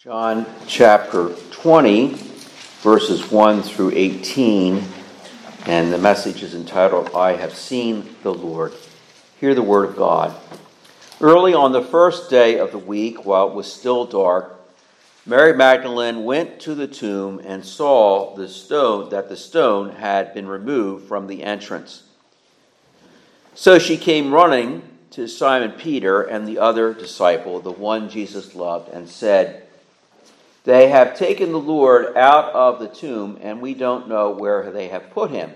John chapter 20, verses 1 through 18, and the message is entitled, I Have Seen the Lord. Hear the word of God. Early on the first day of the week, while it was still dark, Mary Magdalene went to the tomb and saw that the stone had been removed from the entrance. So she came running to Simon Peter and the other disciple, the one Jesus loved, and said, They have taken the Lord out of the tomb, and we don't know where they have put him.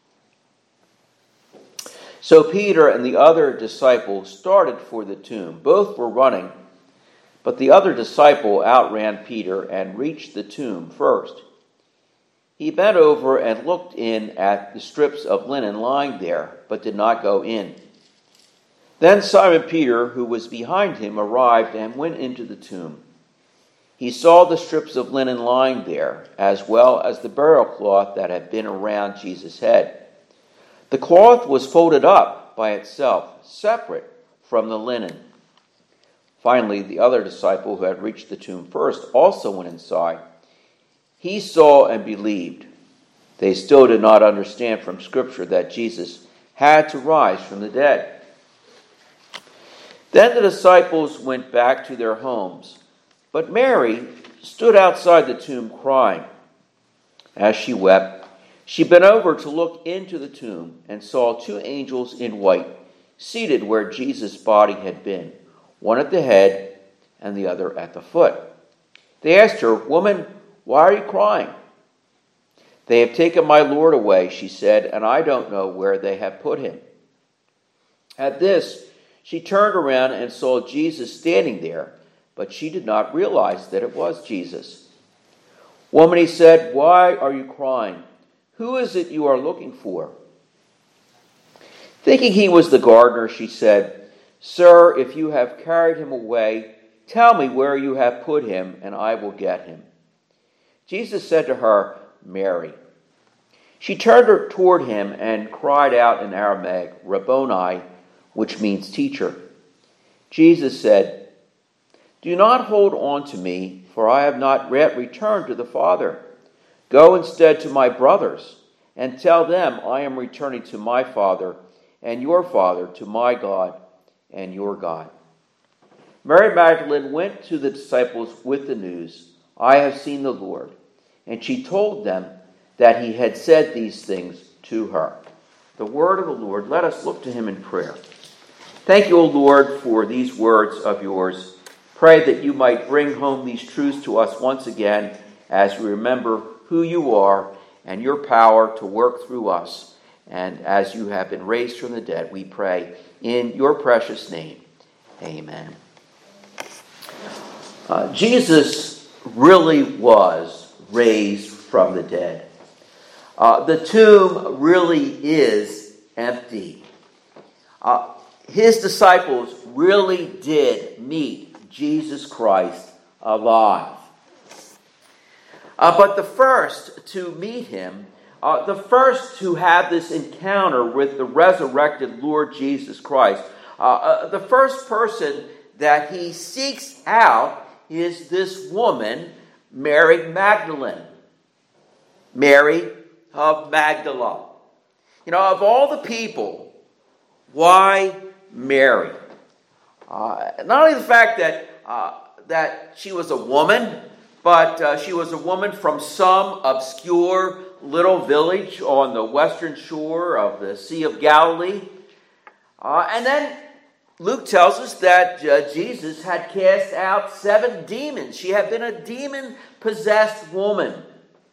So Peter and the other disciple started for the tomb. Both were running, but the other disciple outran Peter and reached the tomb first. He bent over and looked in at the strips of linen lying there, but did not go in. Then Simon Peter, who was behind him, arrived and went into the tomb. He saw the strips of linen lying there, as well as the burial cloth that had been around Jesus' head. The cloth was folded up by itself, separate from the linen. Finally, the other disciple who had reached the tomb first also went inside. He saw and believed. They still did not understand from Scripture that Jesus had to rise from the dead. Then the disciples went back to their homes. But Mary stood outside the tomb crying. As she wept, she bent over to look into the tomb and saw two angels in white seated where Jesus' body had been, one at the head and the other at the foot. They asked her, Woman, why are you crying? They have taken my Lord away, she said, and I don't know where they have put him. At this, she turned around and saw Jesus standing there, but she did not realize that it was Jesus. Woman, he said, why are you crying? Who is it you are looking for? Thinking he was the gardener, she said, Sir, if you have carried him away, tell me where you have put him, and I will get him. Jesus said to her, Mary. She turned toward him and cried out in Aramaic, Rabboni, which means teacher. Jesus said, Do not hold on to me, for I have not yet returned to the Father. Go instead to my brothers, and tell them I am returning to my Father, and your Father, to my God, and your God. Mary Magdalene went to the disciples with the news, I have seen the Lord. And she told them that he had said these things to her. The word of the Lord. Let us look to him in prayer. Thank you, O Lord, for these words of yours. Pray that you might bring home these truths to us once again as we remember who you are and your power to work through us. And as you have been raised from the dead, we pray in your precious name. Amen. Jesus really was raised from the dead. The tomb really is empty. His disciples really did meet Jesus Christ alive. But the first to meet him, the first to have this encounter with the resurrected Lord Jesus Christ, the first person that he seeks out is this woman, Mary Magdalene. Mary of Magdala. You know, of all the people, why Mary? Not only the fact that she was a woman, but she was a woman from some obscure little village on the western shore of the Sea of Galilee. And then Luke tells us that Jesus had cast out 7 demons. She had been a demon-possessed woman.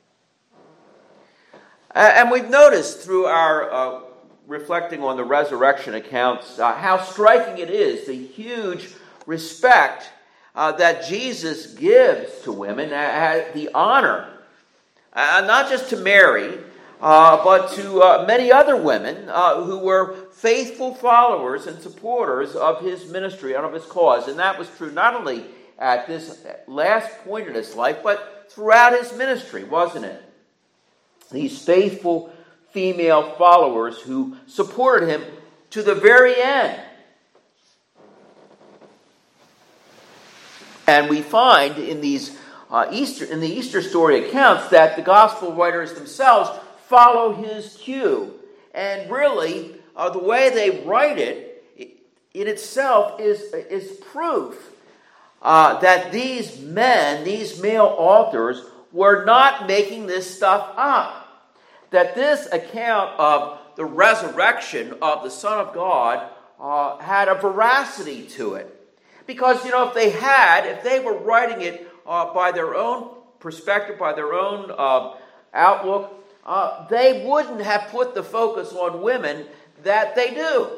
And we've noticed through our reflecting on the resurrection accounts how striking it is, the huge respect that Jesus gives to women, the honor, not just to Mary, but to many other women who were faithful followers and supporters of his ministry and of his cause. And that was true not only at this last point in his life, but throughout his ministry, wasn't it? These faithful female followers who supported him to the very end. And we find in these in the Easter story accounts that the gospel writers themselves follow his cue. And really, the way they write it in itself is proof that these men, these male authors, were not making this stuff up. That this account of the resurrection of the Son of God had a veracity to it. Because, if they were writing it by their own perspective, by their own outlook, they wouldn't have put the focus on women that they do.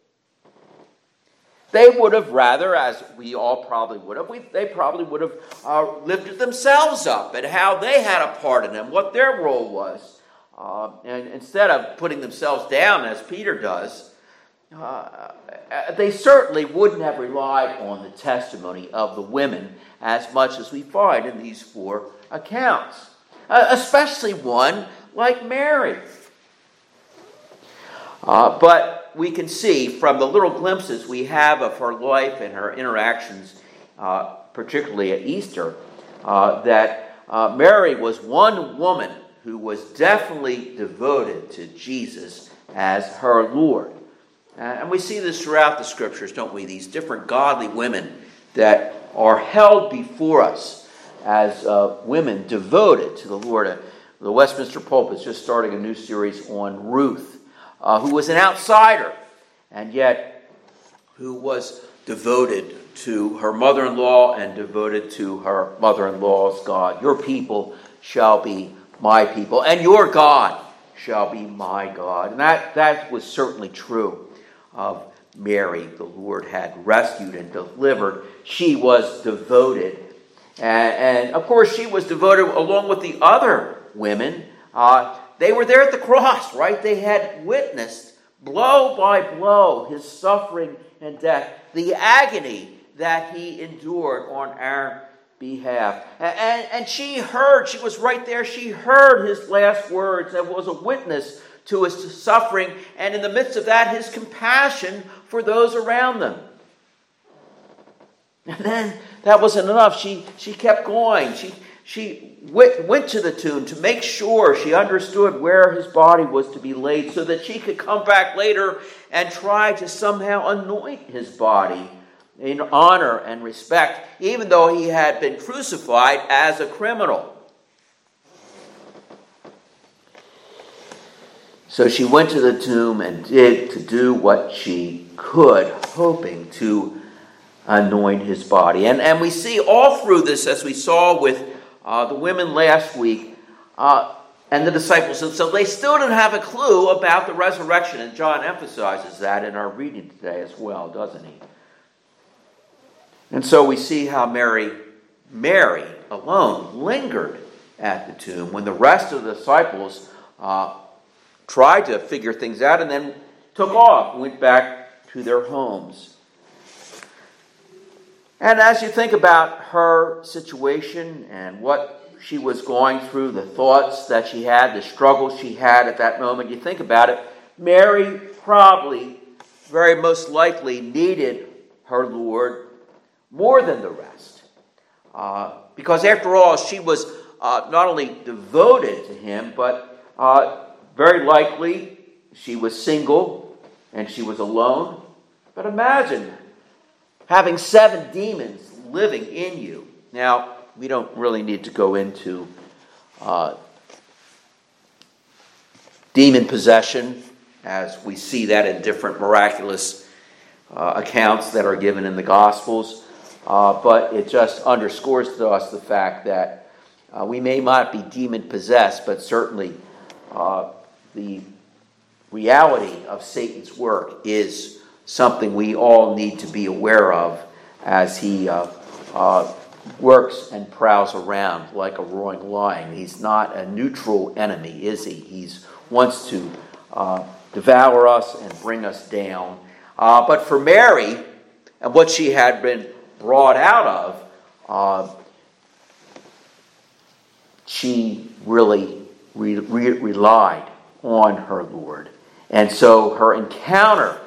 They would have rather, as we all probably would have, they probably would have lifted themselves up and how they had a part in them, what their role was. And instead of putting themselves down, as Peter does, they certainly wouldn't have relied on the testimony of the women as much as we find in these four accounts, especially one like Mary. But we can see from the little glimpses we have of her life and her interactions, particularly at Easter, that Mary was one woman who was definitely devoted to Jesus as her Lord. And we see this throughout the Scriptures, don't we? These different godly women that are held before us as women devoted to the Lord. The Westminster Pulpit is just starting a new series on Ruth, who was an outsider, and yet who was devoted to her mother-in-law and devoted to her mother-in-law's God. Your people shall be my people, and your God shall be my God. And that was certainly true of Mary. The Lord had rescued and delivered. She was devoted. And of course, she was devoted along with the other women. They were there at the cross, right? They had witnessed blow by blow his suffering and death, the agony that he endured on our behalf. And she was right there. She heard his last words and was a witness to his suffering, and in the midst of that, his compassion for those around them. And then that wasn't enough. She kept going. She went to the tomb to make sure she understood where his body was to be laid so that she could come back later and try to somehow anoint his body in honor and respect, even though he had been crucified as a criminal. So she went to the tomb and did do what she could, hoping to anoint his body. And we see all through this, as we saw with the women last week, and the disciples. And so they still didn't have a clue about the resurrection. And John emphasizes that in our reading today as well, doesn't he? And so we see how Mary alone lingered at the tomb when the rest of the disciples tried to figure things out and then took off, went back to their homes. And as you think about her situation and what she was going through, the thoughts that she had, the struggles she had at that moment, you think about it, Mary probably, very most likely, needed her Lord more than the rest. Because after all, she was not only devoted to him, but very likely she was single and she was alone. But imagine having 7 demons living in you. Now, we don't really need to go into demon possession, as we see that in different miraculous accounts that are given in the Gospels. But it just underscores to us the fact that we may not be demon-possessed, but certainly the reality of Satan's work is something we all need to be aware of as he works and prowls around like a roaring lion. He's not a neutral enemy, is he? He wants to devour us and bring us down. But for Mary, and what she had been brought out of, she really relied on her Lord. And so her encounter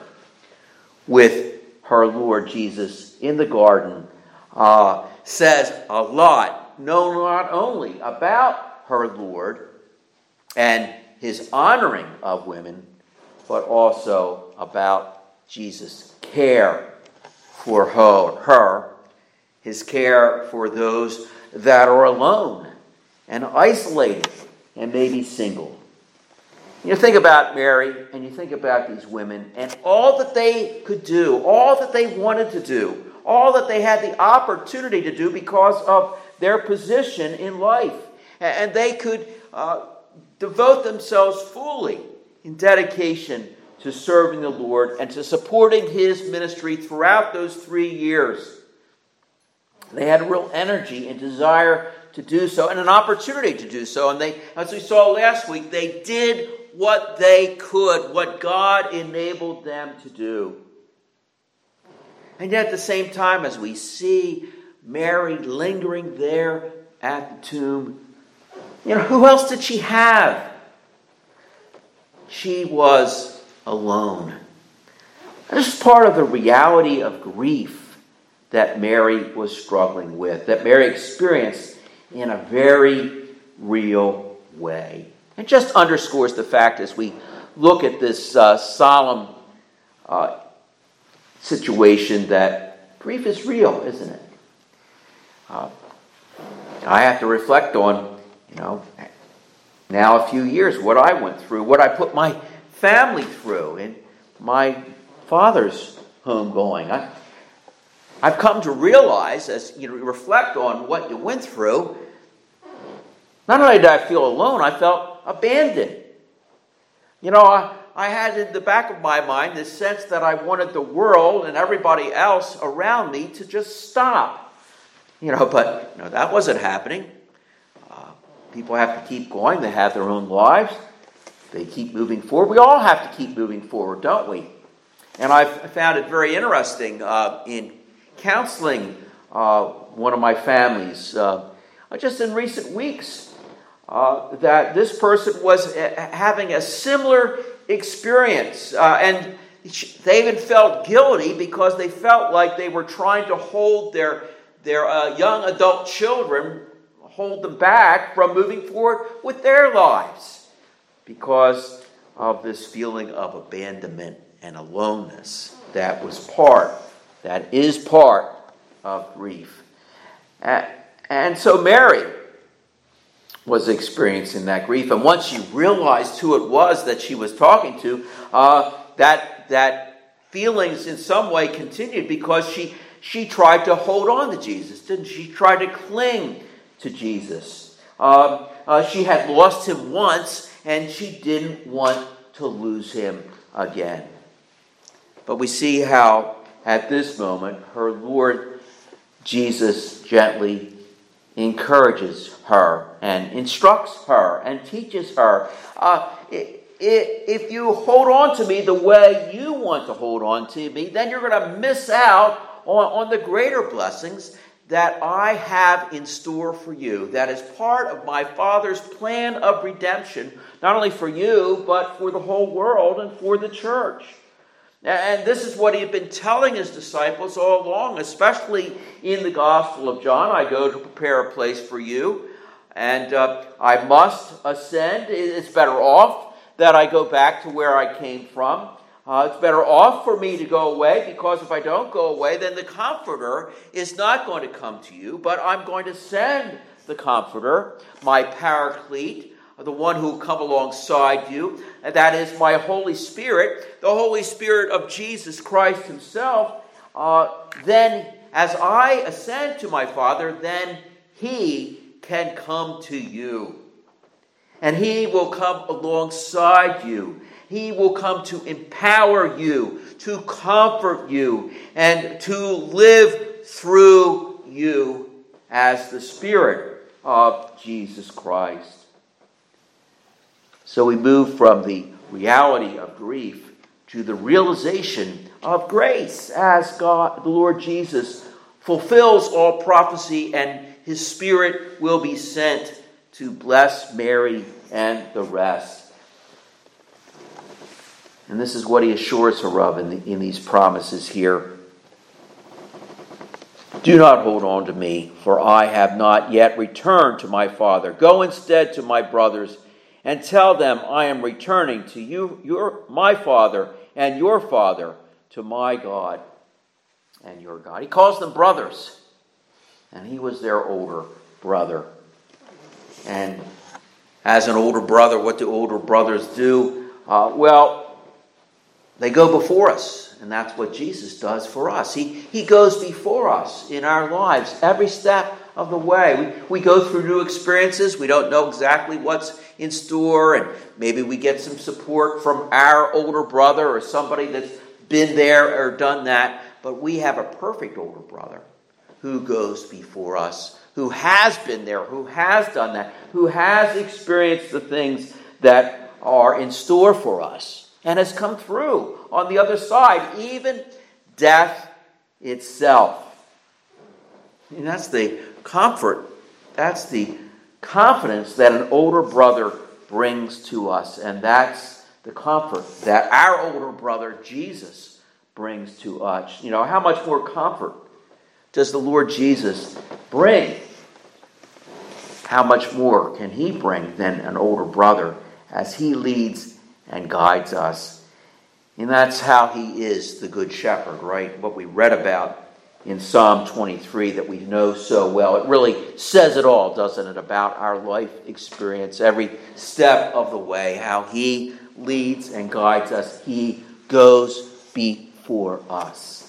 with her Lord Jesus in the garden says a lot not only about her Lord and his honoring of women, but also about Jesus' care for her, his care for those that are alone and isolated and maybe single. You think about Mary and you think about these women and all that they could do, all that they wanted to do, all that they had the opportunity to do because of their position in life. And they could devote themselves fully in dedication to serving the Lord and to supporting his ministry throughout those 3 years. They had real energy and desire to do so and an opportunity to do so. And they, as we saw last week, they did what they could, what God enabled them to do. And yet at the same time, as we see Mary lingering there at the tomb, who else did she have? She was alone. This is part of the reality of grief that Mary was struggling with, that Mary experienced in a very real way. It just underscores the fact as we look at this solemn situation that grief is real, isn't it? I have to reflect on, now a few years, what I went through, what I put my family through in my father's homegoing. I've come to realize, as you reflect on what you went through, not only did I feel alone, I felt abandoned. I had in the back of my mind this sense that I wanted the world and everybody else around me to just stop. But that wasn't happening. People have to keep going. They have their own lives. They keep moving forward. We all have to keep moving forward, don't we? And I found it very interesting in counseling one of my families just in recent weeks that this person was having a similar experience. And they even felt guilty because they felt like they were trying to hold their young adult children, hold them back from moving forward with their lives because of this feeling of abandonment and aloneness that is part of grief. And so Mary was experiencing that grief. And once she realized who it was that she was talking to, that feelings in some way continued because she tried to hold on to Jesus, didn't she? She tried to cling to Jesus. She had lost him once, and she didn't want to lose him again. But we see how, at this moment, her Lord Jesus gently encourages her and instructs her and teaches her. If you hold on to me the way you want to hold on to me, then you're going to miss out on the greater blessings that I have in store for you. That is part of my Father's plan of redemption, not only for you, but for the whole world and for the church. And this is what he had been telling his disciples all along, especially in the Gospel of John. I go to prepare a place for you, and I must ascend. It's better off that I go back to where I came from. It's better off for me to go away, because if I don't go away, then the Comforter is not going to come to you, but I'm going to send the Comforter, my Paraclete, the one who will come alongside you, and that is my Holy Spirit, the Holy Spirit of Jesus Christ himself. Then, as I ascend to my Father, then he can come to you. And he will come alongside you. He will come to empower you, to comfort you, and to live through you as the Spirit of Jesus Christ. So we move from the reality of grief to the realization of grace as God, the Lord Jesus, fulfills all prophecy, and his Spirit will be sent to bless Mary and the rest. And this is what he assures her of in these promises here. Do not hold on to me, for I have not yet returned to my Father. Go instead to my brothers and tell them I am returning to you, my Father, and your Father, to my God and your God." He calls them brothers, and he was their older brother. And as an older brother, what do older brothers do? They go before us, and that's what Jesus does for us. He goes before us in our lives every step of the way. We go through new experiences. We don't know exactly what's in store, and maybe we get some support from our older brother or somebody that's been there or done that. But we have a perfect older brother who goes before us, who has been there, who has done that, who has experienced the things that are in store for us, and has come through on the other side, even death itself. And that's the comfort, that's the confidence that an older brother brings to us. And that's the comfort that our older brother, Jesus, brings to us. How much more comfort does the Lord Jesus bring? How much more can he bring than an older brother as he leads and guides us? And that's how he is the Good Shepherd, right? What we read about in Psalm 23 that we know so well. It really says it all, doesn't it, about our life experience, every step of the way, how he leads and guides us. He goes before us.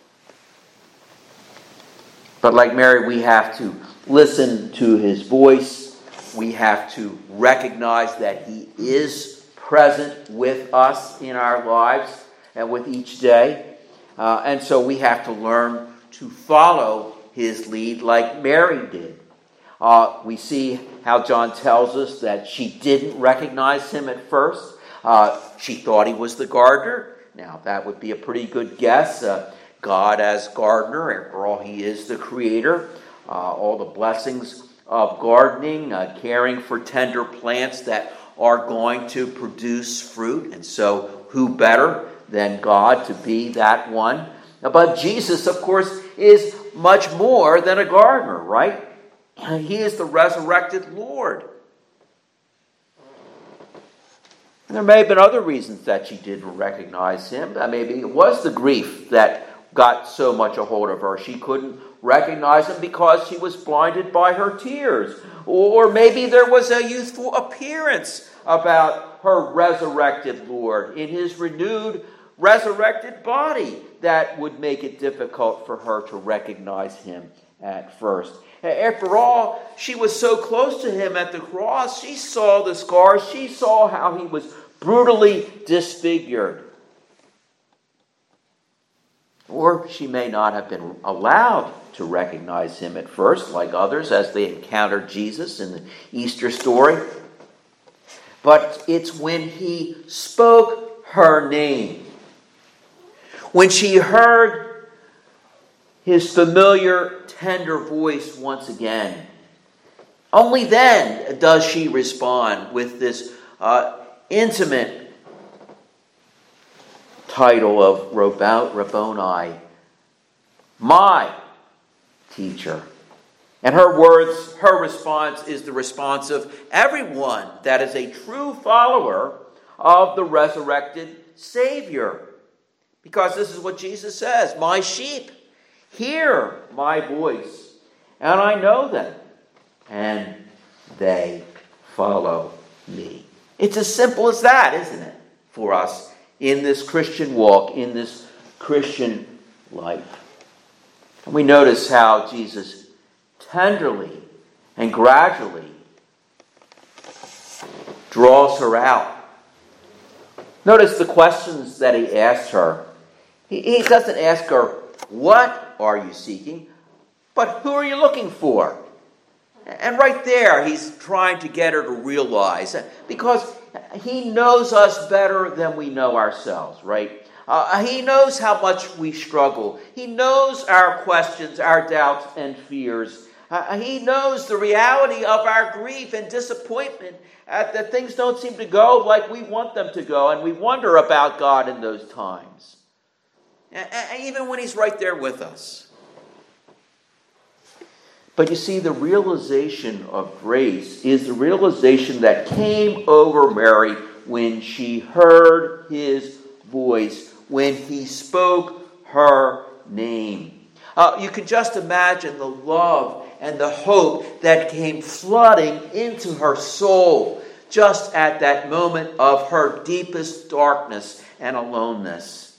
But like Mary, we have to listen to his voice. We have to recognize that he is present with us in our lives and with each day. And so we have to learn to follow his lead like Mary did. We see how John tells us that she didn't recognize him at first. She thought he was the gardener. Now, that would be a pretty good guess. God as gardener, after all, he is the creator. All the blessings of gardening, caring for tender plants that are going to produce fruit. And so who better than God to be that one? But Jesus, of course, is much more than a gardener, right? He is the resurrected Lord. And there may have been other reasons that she didn't recognize him. Maybe it was the grief that got so much a hold of her. She couldn't recognize him because she was blinded by her tears. Or maybe there was a youthful appearance about her resurrected Lord in his renewed, resurrected body that would make it difficult for her to recognize him at first. After all, she was so close to him at the cross. She saw the scars. She saw how he was brutally disfigured. Or she may not have been allowed to recognize him at first, like others, as they encountered Jesus in the Easter story. But it's when he spoke her name, when she heard his familiar, tender voice once again, only then does she respond with this intimate title of Rabboni, my teacher. And her words, her response is the response of everyone that is a true follower of the resurrected Savior. Because this is what Jesus says, my sheep hear my voice, and I know them, and they follow me. It's as simple as that, isn't it, for us in this Christian walk, in this Christian life. And we notice how Jesus tenderly and gradually draws her out. Notice the questions that he asks her. He doesn't ask her, what are you seeking? But who are you looking for? And right there, he's trying to get her to realize, because he knows us better than we know ourselves, right? He knows how much we struggle. He knows our questions, our doubts and fears. He knows the reality of our grief and disappointment that things don't seem to go like we want them to go, and we wonder about God in those times. Even when he's right there with us. But you see, the realization of grace is the realization that came over Mary when she heard his voice, when he spoke her name. You can just imagine the love and the hope that came flooding into her soul just at that moment of her deepest darkness and aloneness.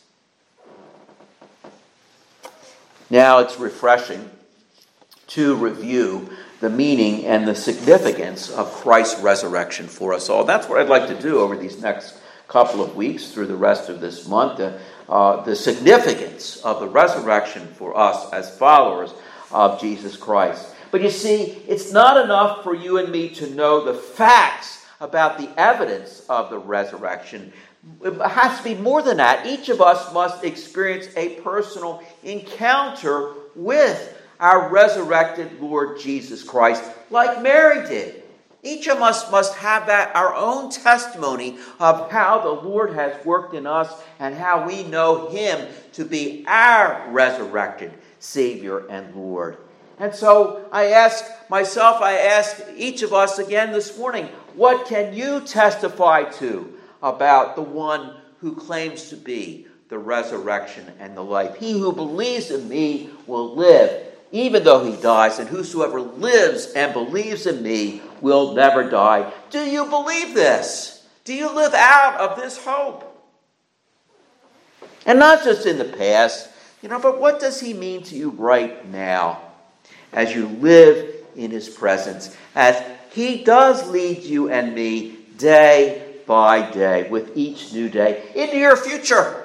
Now it's refreshing to review the meaning and the significance of Christ's resurrection for us all. That's what I'd like to do over these next couple of weeks through the rest of this month. The significance of the resurrection for us as followers of Jesus Christ. But you see, it's not enough for you and me to know the facts about the evidence of the resurrection. It has to be more than that. Each of us must experience a personal encounter with our resurrected Lord Jesus Christ, like Mary did. Each of us must have that, our own testimony of how the Lord has worked in us and how we know him to be our resurrected Savior and Lord. And so I ask myself, I ask each of us again this morning, what can you testify to about the one who claims to be the resurrection and the life? He who believes in me will live, even though he dies, and whosoever lives and believes in me will never die. Do you believe this? Do you live out of this hope? And not just in the past, but what does he mean to you right now as you live in his presence, as he does lead you and me day by day, with each new day, into your future?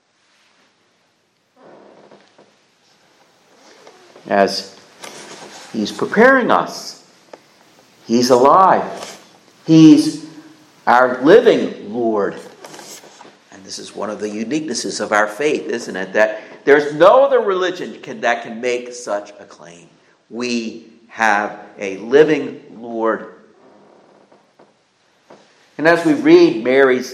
As he's preparing us. He's alive. He's our living Lord. And this is one of the uniquenesses of our faith, isn't it? That there's no other religion that can make such a claim. We have a living Lord. And as we read Mary's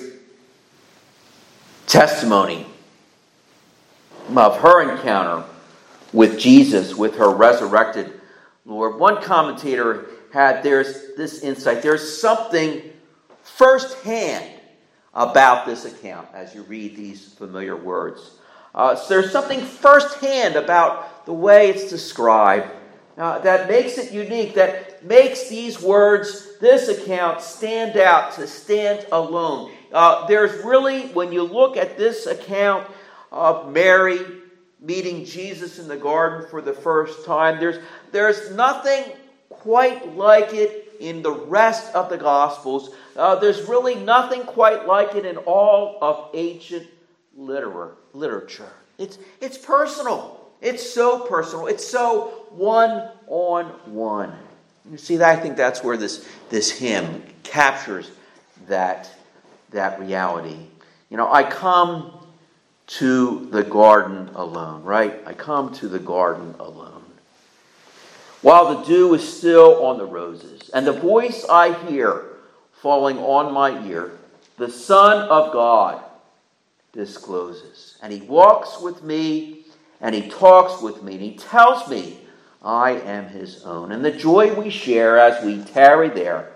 testimony of her encounter with Jesus, with her resurrected Lord, one commentator there's this insight. There's something firsthand about this account as you read these familiar words. So there's something firsthand about the way it's described that makes it unique, that makes these words, this account, stand out, to stand alone. There's really, when you look at this account of Mary meeting Jesus in the garden for the first time, there's nothing quite like it in the rest of the Gospels. There's really nothing quite like it in all of ancient literature. It's personal. It's so personal. It's so one-on-one. You see, I think that's where this hymn captures that reality. I come to the garden alone, right? I come to the garden alone. While the dew is still on the roses, and the voice I hear falling on my ear, the Son of God discloses. And he walks with me, and he talks with me, and he tells me I am his own. And the joy we share as we tarry there,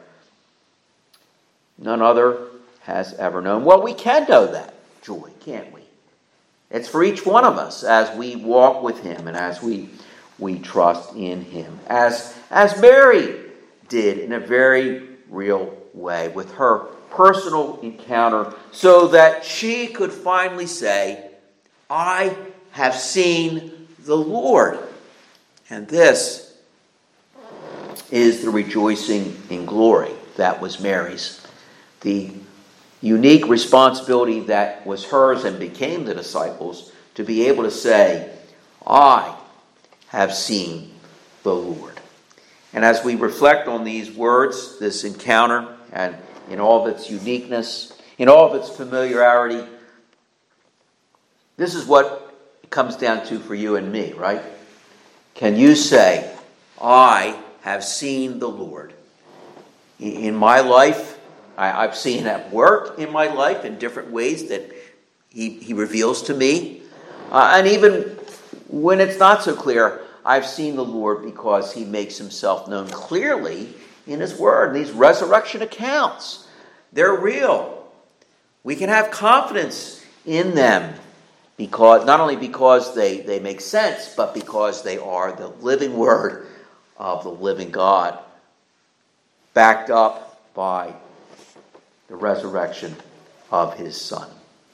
none other has ever known. Well, we can know that joy, can't we? It's for each one of us as we walk with him and as we trust in him. As Mary did in a very real way with her personal encounter, so that she could finally say, I have seen the Lord. And this is the rejoicing in glory that was Mary's. The unique responsibility that was hers and became the disciples, to be able to say, I have seen the Lord. And as we reflect on these words, this encounter, and in all of its uniqueness, in all of its familiarity, this is what it comes down to for you and me, right? Can you say, I have seen the Lord? In my life, I've seen at work in my life in different ways that he reveals to me. And even when it's not so clear, I've seen the Lord because he makes himself known clearly in his word. These resurrection accounts, they're real. We can have confidence in them because not only because they make sense, but because they are the living word of the living God, backed up by the resurrection of his Son.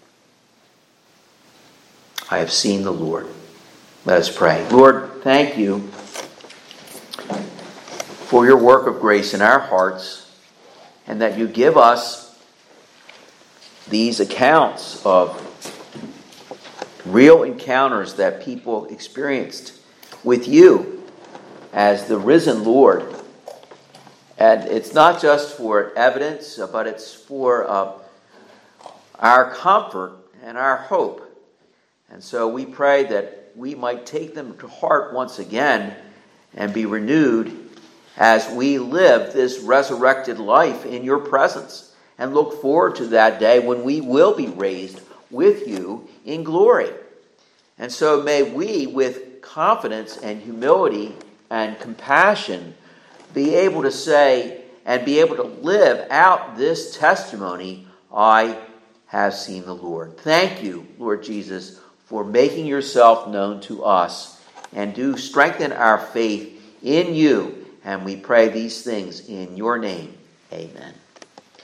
I have seen the Lord. Let us pray. Lord, thank you for your work of grace in our hearts, and that you give us these accounts of real encounters that people experienced with you as the risen Lord. And it's not just for evidence, but it's for our comfort and our hope. And so we pray that we might take them to heart once again and be renewed as we live this resurrected life in your presence, and look forward to that day when we will be raised with you in glory. And so may we, with confidence and humility and compassion, be able to say and be able to live out this testimony, I have seen the Lord. Thank you, Lord Jesus, for making yourself known to us, and do strengthen our faith in you. And we pray these things in your name. Amen.